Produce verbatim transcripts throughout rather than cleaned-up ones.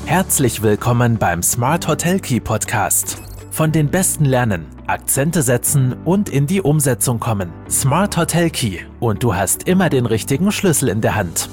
Herzlich willkommen beim Smart Hotel Key Podcast. Von den Besten lernen, Akzente setzen und in die Umsetzung kommen. Smart Hotel Key und du hast immer den richtigen Schlüssel in der Hand.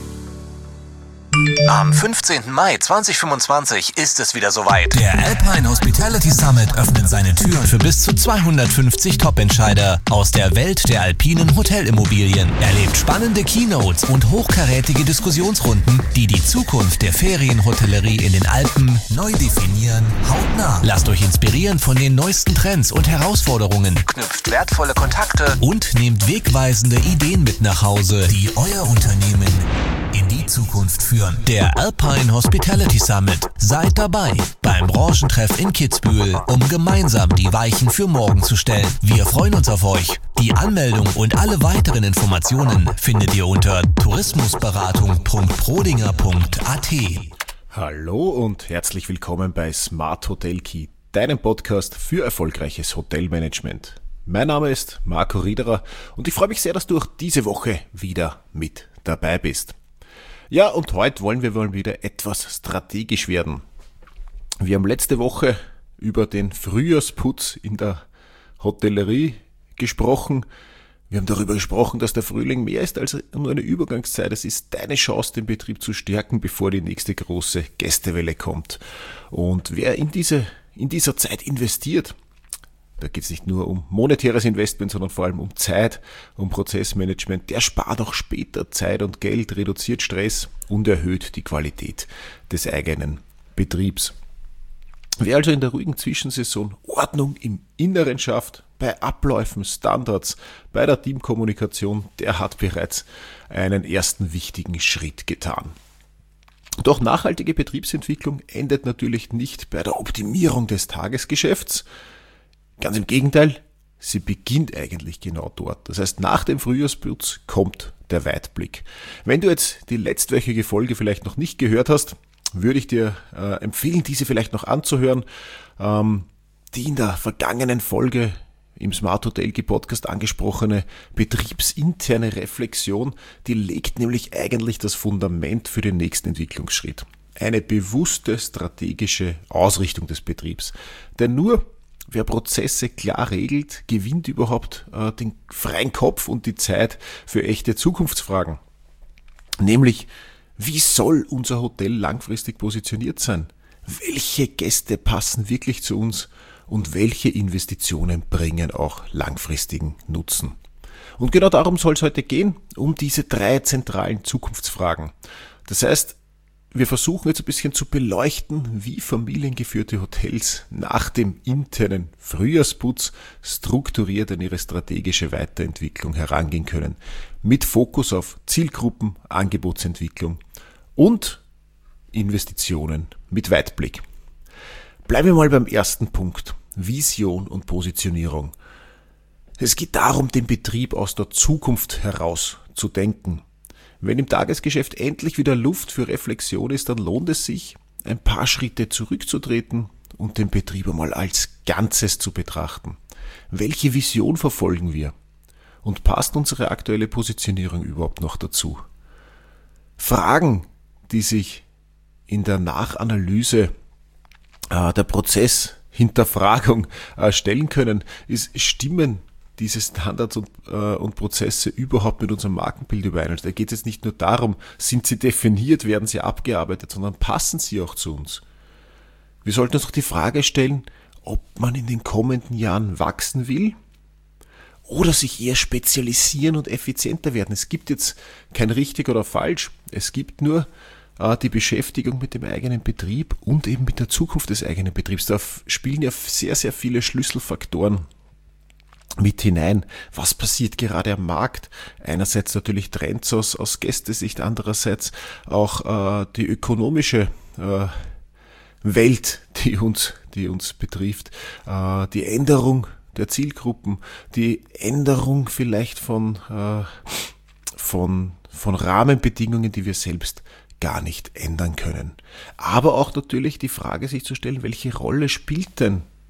Am fünfzehnten Mai zweitausendfünfundzwanzig ist es wieder soweit. Der Alpine Hospitality Summit öffnet seine Türen für bis zu zweihundertfünfzig Top-Entscheider aus der Welt der alpinen Hotelimmobilien. Erlebt spannende Keynotes und hochkarätige Diskussionsrunden, die die Zukunft der Ferienhotellerie in den Alpen neu definieren, hautnah. Lasst euch inspirieren von den neuesten Trends und Herausforderungen. Knüpft wertvolle Kontakte Und nehmt wegweisende Ideen mit nach Hause, die euer Unternehmen in die Zukunft führen. Der Alpine Hospitality Summit. Seid dabei beim Branchentreff in Kitzbühel, um gemeinsam die Weichen für morgen zu stellen. Wir freuen uns auf euch. Die Anmeldung und alle weiteren Informationen findet ihr unter tourismusberatung punkt prodinger punkt a t. Hallo und herzlich willkommen bei Smart Hotel Key, deinem Podcast für erfolgreiches Hotelmanagement. Mein Name ist Marco Riederer und ich freue mich sehr, dass du auch diese Woche wieder mit dabei bist. Ja, und heute wollen wir wohl wieder etwas strategisch werden. Wir haben letzte Woche über den Frühjahrsputz in der Hotellerie gesprochen. Wir haben darüber gesprochen, dass der Frühling mehr ist als nur eine Übergangszeit. Es ist deine Chance, den Betrieb zu stärken, bevor die nächste große Gästewelle kommt. Und wer in diese, in dieser Zeit investiert, da geht es nicht nur um monetäres Investment, sondern vor allem um Zeit, um Prozessmanagement. Der spart auch später Zeit und Geld, reduziert Stress und erhöht die Qualität des eigenen Betriebs. Wer also in der ruhigen Zwischensaison Ordnung im Inneren schafft, bei Abläufen, Standards, bei der Teamkommunikation, der hat bereits einen ersten wichtigen Schritt getan. Doch nachhaltige Betriebsentwicklung endet natürlich nicht bei der Optimierung des Tagesgeschäfts. Ganz im Gegenteil, sie beginnt eigentlich genau dort. Das heißt, nach dem Frühjahrsputz kommt der Weitblick. Wenn du jetzt die letztwöchige Folge vielleicht noch nicht gehört hast, würde ich dir äh, empfehlen, diese vielleicht noch anzuhören. Ähm, die in der vergangenen Folge im Smart Hotel Key Podcast angesprochene betriebsinterne Reflexion, die legt nämlich eigentlich das Fundament für den nächsten Entwicklungsschritt. Eine bewusste strategische Ausrichtung des Betriebs. Denn nur wer Prozesse klar regelt, gewinnt überhaupt äh, den freien Kopf und die Zeit für echte Zukunftsfragen. Nämlich, wie soll unser Hotel langfristig positioniert sein? Welche Gäste passen wirklich zu uns und welche Investitionen bringen auch langfristigen Nutzen? Und genau darum soll es heute gehen, um diese drei zentralen Zukunftsfragen. Das heißt, wir versuchen jetzt ein bisschen zu beleuchten, wie familiengeführte Hotels nach dem internen Frühjahrsputz strukturiert an ihre strategische Weiterentwicklung herangehen können. Mit Fokus auf Zielgruppen, Angebotsentwicklung und Investitionen mit Weitblick. Bleiben wir mal beim ersten Punkt. Vision und Positionierung. Es geht darum, den Betrieb aus der Zukunft heraus zu denken. Wenn im Tagesgeschäft endlich wieder Luft für Reflexion ist, dann lohnt es sich, ein paar Schritte zurückzutreten und den Betrieb einmal als Ganzes zu betrachten. Welche Vision verfolgen wir? Und passt unsere aktuelle Positionierung überhaupt noch dazu? Fragen, die sich in der Nachanalyse äh, der Prozesshinterfragung äh, stellen können, ist, stimmen diese Standards und, äh, und Prozesse überhaupt mit unserem Markenbild überein. Also da geht es jetzt nicht nur darum, sind sie definiert, werden sie abgearbeitet, sondern passen sie auch zu uns. Wir sollten uns auch die Frage stellen, ob man in den kommenden Jahren wachsen will oder sich eher spezialisieren und effizienter werden. Es gibt jetzt kein richtig oder falsch, es gibt nur äh, die Beschäftigung mit dem eigenen Betrieb und eben mit der Zukunft des eigenen Betriebs. Da spielen ja sehr, sehr viele Schlüsselfaktoren mit hinein. Was passiert gerade am Markt? Einerseits natürlich Trends aus, aus Gästesicht, andererseits auch äh, die ökonomische äh, Welt, die uns, die uns betrifft, äh, die Änderung der Zielgruppen, die Änderung vielleicht von, äh, von, von Rahmenbedingungen, die wir selbst gar nicht ändern können. Aber auch natürlich die Frage sich zu stellen, welche Rolle spielt denn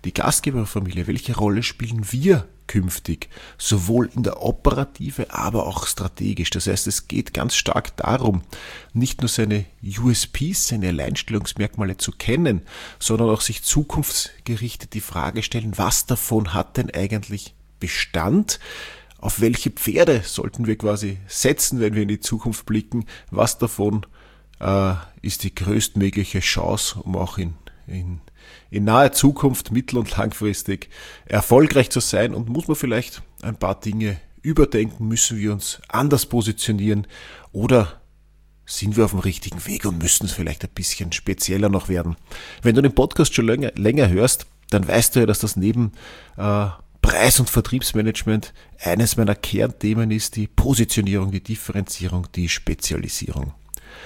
die Gastgeberfamilie, welche Rolle spielen wir künftig, sowohl in der Operative, aber auch strategisch. Das heißt, es geht ganz stark darum, nicht nur seine U S Ps, seine Alleinstellungsmerkmale zu kennen, sondern auch sich zukunftsgerichtet die Frage stellen, was davon hat denn eigentlich Bestand? Auf welche Pferde sollten wir quasi setzen, wenn wir in die Zukunft blicken? Was davon äh, ist die größtmögliche Chance, um auch in, in in naher Zukunft, mittel- und langfristig erfolgreich zu sein, und muss man vielleicht ein paar Dinge überdenken, müssen wir uns anders positionieren oder sind wir auf dem richtigen Weg und müssen es vielleicht ein bisschen spezieller noch werden. Wenn du den Podcast schon länger, länger hörst, dann weißt du ja, dass das neben äh, Preis- und Vertriebsmanagement eines meiner Kernthemen ist, die Positionierung, die Differenzierung, die Spezialisierung.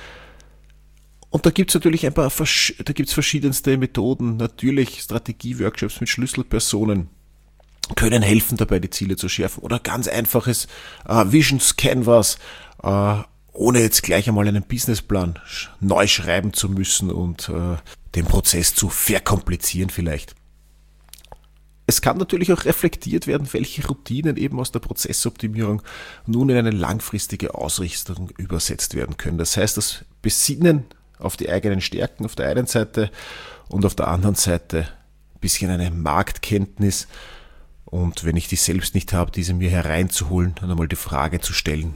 Und da gibt es natürlich ein paar, da gibt's verschiedenste Methoden. Natürlich Strategie-Workshops mit Schlüsselpersonen können helfen dabei, die Ziele zu schärfen. Oder ganz einfaches äh, Visions Canvas, äh, ohne jetzt gleich einmal einen Businessplan neu schreiben zu müssen und äh, den Prozess zu verkomplizieren vielleicht. Es kann natürlich auch reflektiert werden, welche Routinen eben aus der Prozessoptimierung nun in eine langfristige Ausrichtung übersetzt werden können. Das heißt, das Besinnen auf die eigenen Stärken auf der einen Seite und auf der anderen Seite ein bisschen eine Marktkenntnis, und wenn ich die selbst nicht habe, diese mir hereinzuholen und einmal die Frage zu stellen,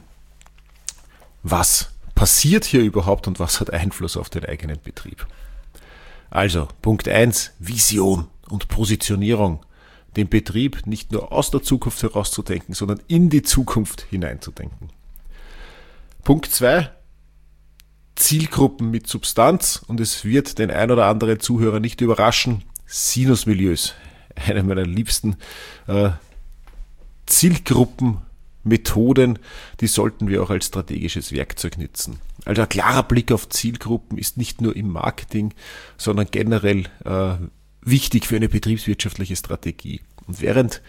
was passiert hier überhaupt und was hat Einfluss auf den eigenen Betrieb. Also Punkt eins, Vision und Positionierung, den Betrieb nicht nur aus der Zukunft herauszudenken, sondern in die Zukunft hineinzudenken. Punkt zwei, Zielgruppen mit Substanz, und es wird den ein oder anderen Zuhörer nicht überraschen, Sinusmilieus, eine meiner liebsten äh, Zielgruppenmethoden, die sollten wir auch als strategisches Werkzeug nutzen. Also ein klarer Blick auf Zielgruppen ist nicht nur im Marketing, sondern generell äh, wichtig für eine betriebswirtschaftliche Strategie. Und während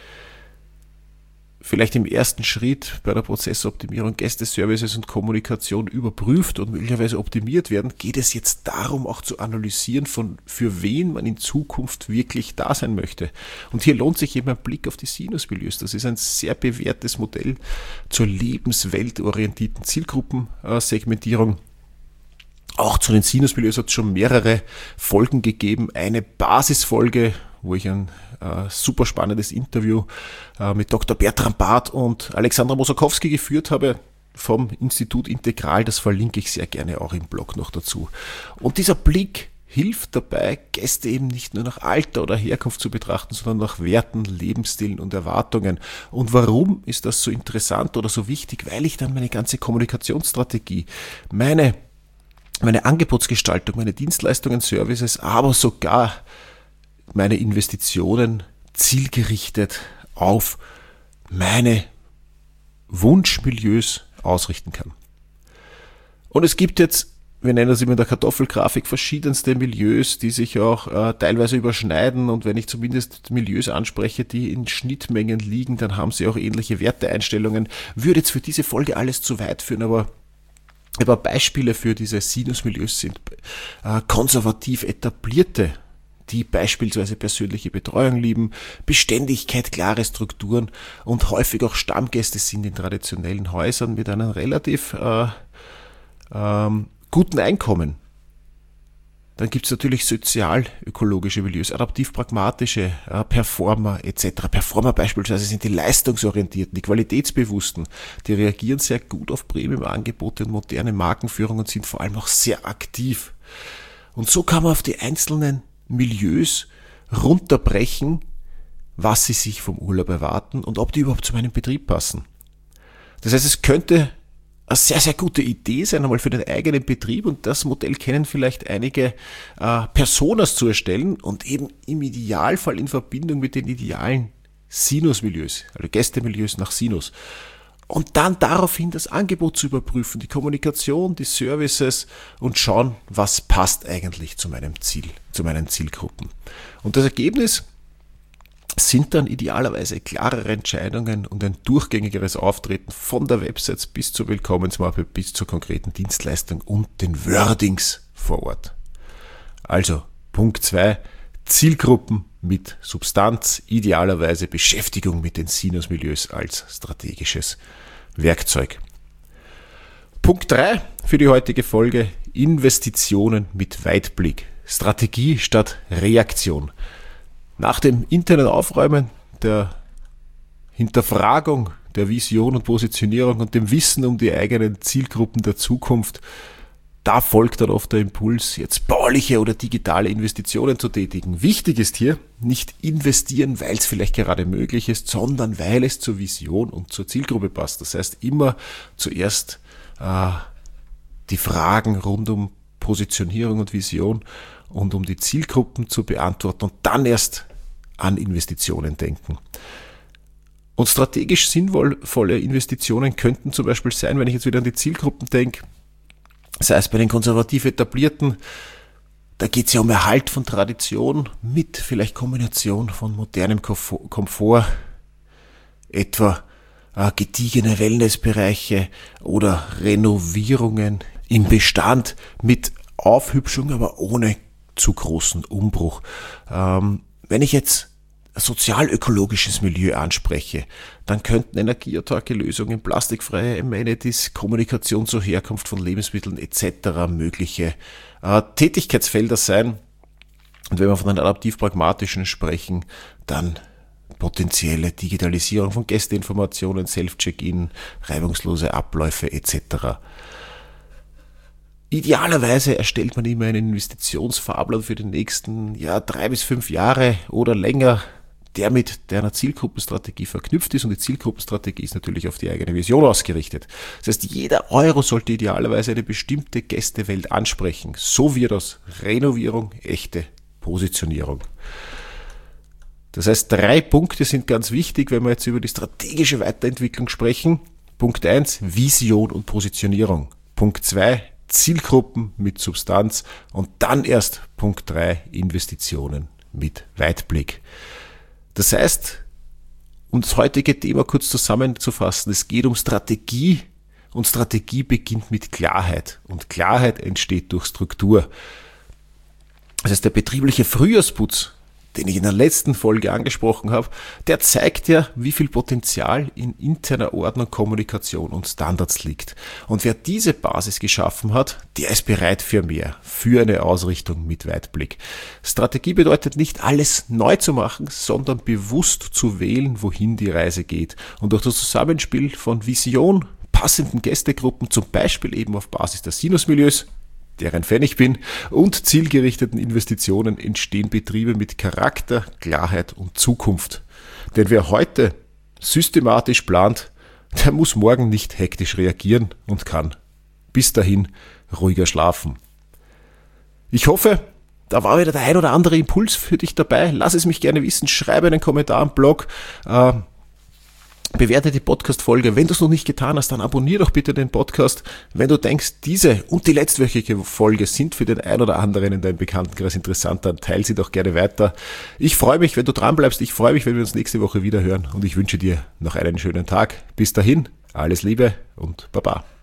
vielleicht im ersten Schritt bei der Prozessoptimierung Gästeservices und Kommunikation überprüft und möglicherweise optimiert werden, geht es jetzt darum, auch zu analysieren, von für wen man in Zukunft wirklich da sein möchte. Und hier lohnt sich eben ein Blick auf die Sinusmilieus. Das ist ein sehr bewährtes Modell zur lebensweltorientierten Zielgruppensegmentierung. Auch zu den Sinusmilieus hat es schon mehrere Folgen gegeben. Eine Basisfolge, wo ich ein äh, super spannendes Interview äh, mit Doktor Bertram Barth und Alexandra Mosakowski geführt habe vom Institut Integral. Das verlinke ich sehr gerne auch im Blog noch dazu. Und dieser Blick hilft dabei, Gäste eben nicht nur nach Alter oder Herkunft zu betrachten, sondern nach Werten, Lebensstilen und Erwartungen. Und warum ist das so interessant oder so wichtig? Weil ich dann meine ganze Kommunikationsstrategie, meine, meine Angebotsgestaltung, meine Dienstleistungen, Services, aber sogar meine Investitionen zielgerichtet auf meine Wunschmilieus ausrichten kann. Und es gibt jetzt, wir nennen das immer in der Kartoffelgrafik, verschiedenste Milieus, die sich auch äh, teilweise überschneiden, und wenn ich zumindest Milieus anspreche, die in Schnittmengen liegen, dann haben sie auch ähnliche Werteeinstellungen. Würde jetzt für diese Folge alles zu weit führen, aber aber Beispiele für diese Sinusmilieus sind äh, konservativ etablierte, die beispielsweise persönliche Betreuung lieben, Beständigkeit, klare Strukturen und häufig auch Stammgäste sind in traditionellen Häusern mit einem relativ äh, ähm, guten Einkommen. Dann gibt es natürlich sozial-ökologische Milieus, adaptiv-pragmatische, äh, Performer et cetera. Performer beispielsweise sind die leistungsorientierten, die qualitätsbewussten, die reagieren sehr gut auf Premium-Angebote und moderne Markenführung und sind vor allem auch sehr aktiv. Und so kann man auf die einzelnen Milieus runterbrechen, was sie sich vom Urlaub erwarten und ob die überhaupt zu meinem Betrieb passen. Das heißt, es könnte eine sehr, sehr gute Idee sein, einmal für den eigenen Betrieb, und das Modell kennen vielleicht einige äh, Personas zu erstellen und eben im Idealfall in Verbindung mit den idealen Sinusmilieus, also Gästemilieus nach Sinus. Und dann daraufhin das Angebot zu überprüfen, die Kommunikation, die Services und schauen, was passt eigentlich zu meinem Ziel, zu meinen Zielgruppen. Und das Ergebnis sind dann idealerweise klarere Entscheidungen und ein durchgängigeres Auftreten von der Website bis zur Willkommensmappe, bis zur konkreten Dienstleistung und den Wordings vor Ort. Also Punkt zwei, Zielgruppen mit Substanz, idealerweise Beschäftigung mit den Sinusmilieus als strategisches Werkzeug. Punkt drei für die heutige Folge: Investitionen mit Weitblick. Strategie statt Reaktion. Nach dem internen Aufräumen, der Hinterfragung der Vision und Positionierung und dem Wissen um die eigenen Zielgruppen der Zukunft, da folgt dann oft der Impuls, jetzt bauliche oder digitale Investitionen zu tätigen. Wichtig ist hier, nicht investieren, weil es vielleicht gerade möglich ist, sondern weil es zur Vision und zur Zielgruppe passt. Das heißt, immer zuerst äh, die Fragen rund um Positionierung und Vision und um die Zielgruppen zu beantworten und dann erst an Investitionen denken. Und strategisch sinnvolle Investitionen könnten zum Beispiel sein, wenn ich jetzt wieder an die Zielgruppen denke, sei es bei den konservativ Etablierten, da geht es ja um Erhalt von Tradition mit vielleicht Kombination von modernem Komfort, etwa äh, gediegene Wellnessbereiche oder Renovierungen im Bestand mit Aufhübschung, aber ohne zu großen Umbruch. Ähm, wenn ich jetzt sozial-ökologisches Milieu anspreche, dann könnten energieautarke Lösungen, plastikfreie Amenities, Kommunikation zur Herkunft von Lebensmitteln et cetera mögliche äh, Tätigkeitsfelder sein. Und wenn wir von den adaptiv-pragmatischen sprechen, dann potenzielle Digitalisierung von Gästeinformationen, Self-Check-In, reibungslose Abläufe et cetera. Idealerweise erstellt man immer einen Investitionsfahrplan für die nächsten ja, drei bis fünf Jahre oder länger, der mit deiner Zielgruppenstrategie verknüpft ist, und die Zielgruppenstrategie ist natürlich auf die eigene Vision ausgerichtet. Das heißt, jeder Euro sollte idealerweise eine bestimmte Gästewelt ansprechen. So wird aus Renovierung echte Positionierung. Das heißt, drei Punkte sind ganz wichtig, wenn wir jetzt über die strategische Weiterentwicklung sprechen. Punkt eins, Vision und Positionierung. Punkt zwei, Zielgruppen mit Substanz, und dann erst Punkt drei, Investitionen mit Weitblick. Das heißt, um das heutige Thema kurz zusammenzufassen, es geht um Strategie, und Strategie beginnt mit Klarheit, und Klarheit entsteht durch Struktur. Das heißt, der betriebliche Frühjahrsputz, den ich in der letzten Folge angesprochen habe, der zeigt ja, wie viel Potenzial in interner Ordnung, Kommunikation und Standards liegt. Und wer diese Basis geschaffen hat, der ist bereit für mehr, für eine Ausrichtung mit Weitblick. Strategie bedeutet nicht, alles neu zu machen, sondern bewusst zu wählen, wohin die Reise geht. Und durch das Zusammenspiel von Vision, passenden Gästegruppen, zum Beispiel eben auf Basis der Sinusmilieus, deren Fan ich bin, und zielgerichteten Investitionen entstehen Betriebe mit Charakter, Klarheit und Zukunft. Denn wer heute systematisch plant, der muss morgen nicht hektisch reagieren und kann bis dahin ruhiger schlafen. Ich hoffe, da war wieder der ein oder andere Impuls für dich dabei. Lass es mich gerne wissen, schreibe einen Kommentar am Blog, äh, bewerte die Podcast-Folge. Wenn du es noch nicht getan hast, dann abonniere doch bitte den Podcast. Wenn du denkst, diese und die letztwöchige Folge sind für den ein oder anderen in deinem Bekanntenkreis interessant, dann teile sie doch gerne weiter. Ich freue mich, wenn du dran bleibst. Ich freue mich, wenn wir uns nächste Woche wieder hören, und ich wünsche dir noch einen schönen Tag. Bis dahin, alles Liebe und Baba.